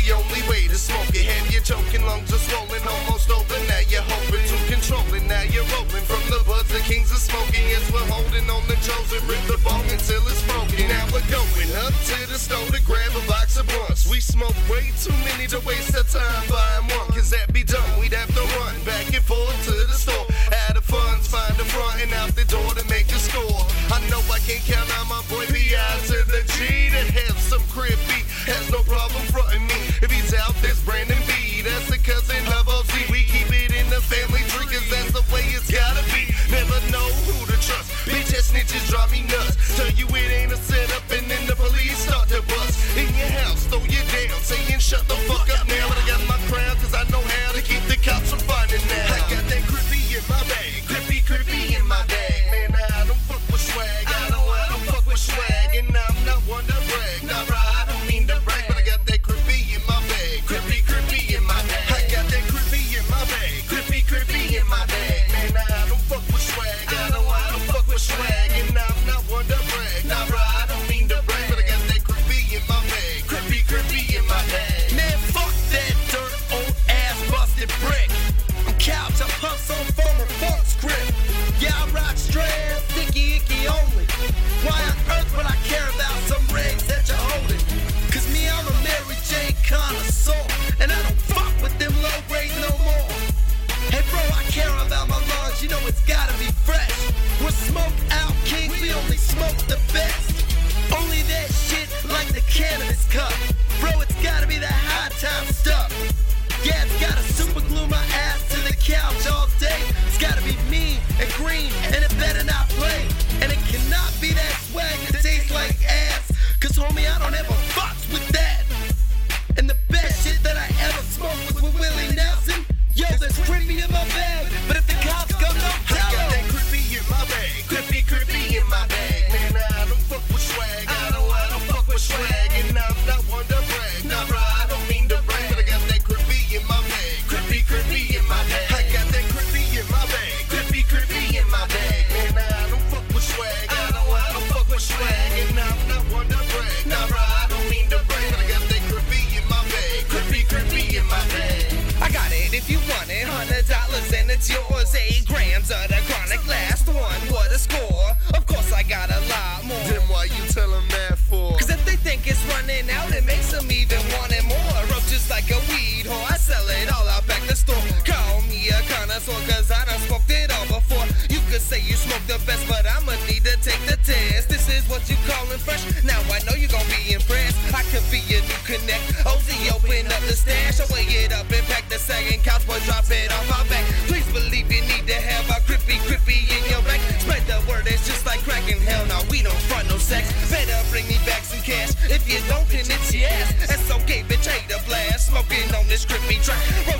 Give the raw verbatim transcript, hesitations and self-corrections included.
the only way to smoke it. Have you choking, lungs are swollen, almost over. Now you're hoping to control it. Now you're rolling from the buds, the kings of smoking. Yes, we're holding on the chosen, rip the bone until it's broken. Now we're going up to the store to grab a box of blunts. We smoke way too many to waste our time buying one, cause that be done. We'd have to run back and forth to the store. Add the funds, find the front and out the door to make a score. I know I can't count on my boy B I to the G that have some crib beat. Has no problem fronting me. If he's out, there's Brandon B. That's a cousin of O Z. We keep it in the family tree, cause that's the way it's gotta be. Never know who to trust. Bitch ass snitches drive me nuts. Tell you it ain't a setup and then the police start to bust. In your house, throw you down, saying shut the fuck up now. But I got my crown, cause I know how to keep the cops from finding now. I got that crippy in my bag, crippy, crippy in my bag. Man, I don't fuck with swag, I know I don't fuck with swag. And I'm not one to brag, nah, I don't mean to brag. But I got that crippy in my bag, crippy, crippy in my bag. I got that crippy in my bag, crippy, crippy in my bag. Man, I don't fuck with swag, I know I don't fuck with swag. And I'm not one to brag, nah, I don't mean to brag. But I got that crippy in my bag, crippy, crippy in my bag. Man, fuck that dirt, old ass busted brick. I'm couch, I pump some former funk script. Yeah, I rock strands, sticky icky only. Why on earth would I care about some rigs that you're holding? Cause me, I'm a Mary Jane connoisseur, and I don't fuck with them low grade no more. Hey bro, I care about my lungs, you know it's gotta be fresh. We're smoked out kings, we only smoke the best. Only that shit like the cannabis cup. Bro, it's gotta be the high time stuff. Yeah, it's gotta super glue my ass to the couch all day. It's gotta be mean and green, and it better not play. And it cannot be that swag that tastes like ass. Cause homie, I don't ever fuck with that. And the best shit that I ever smoked was with Willie Nelson. Yo, there's crippy in my bag, but if the cops come, don't I tell got that them. crippy in my bag, crippy, crippy in my bag. Man, I don't fuck with swag, I know I don't fuck with swag. And I'm not one to brag, nah, I don't mean to brag. But I got that crippy in my bag, crippy, crippy in my bag. I got that crippy in my bag, crippy, crippy in my bag. Man, I don't fuck with swag, I know I don't fuck with swag. And I'm not one to brag, nah, I don't mean to brag. But I got that crippy in my bag, crippy, crippy in my bag. I got it if you want it, hundred dollars and it's yours. Eight grams of the chronic, last one, what a score. Of course I got a lot more. Then why you tell them that for? Cause if they think it's running out, it makes them even want it more. Roaches like a weed whore, I sell it all out back the store. Call me a connoisseur, cause I done smoked it all before. You could say you smoke the best, but I'ma need to take the test. This is what you callin' fresh, now I know you gon' be impressed. I could be your new connect. O Z open up the stash, I weigh it up and pack the sagging couch, boy drop it off our back. Please believe you need to have a crippy, crippy in your back. Spread the word, it's just like cracking. Hell no, we don't front no sex. Better bring me back some cash. If you don't, then it's your ass. That's okay, bitch, hate a blast. Smoking on this crippy track.